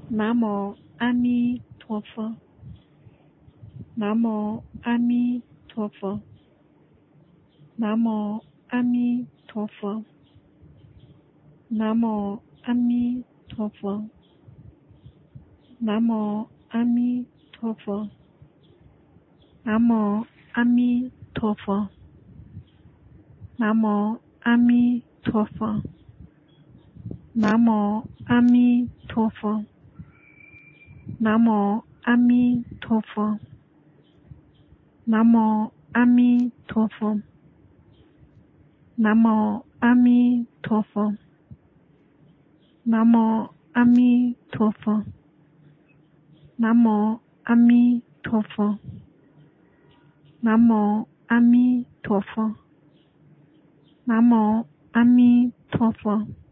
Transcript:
南无阿弥陀佛，南无阿弥陀佛，南无阿弥陀佛，南无阿弥陀佛，南无阿弥陀佛，南无阿弥陀佛，南无阿弥陀佛，南无阿弥陀佛，南无阿弥陀佛，南无阿弥陀佛，南无阿弥陀佛，南无阿弥陀佛，南无阿弥陀佛，南无阿弥陀佛，南无阿弥陀佛。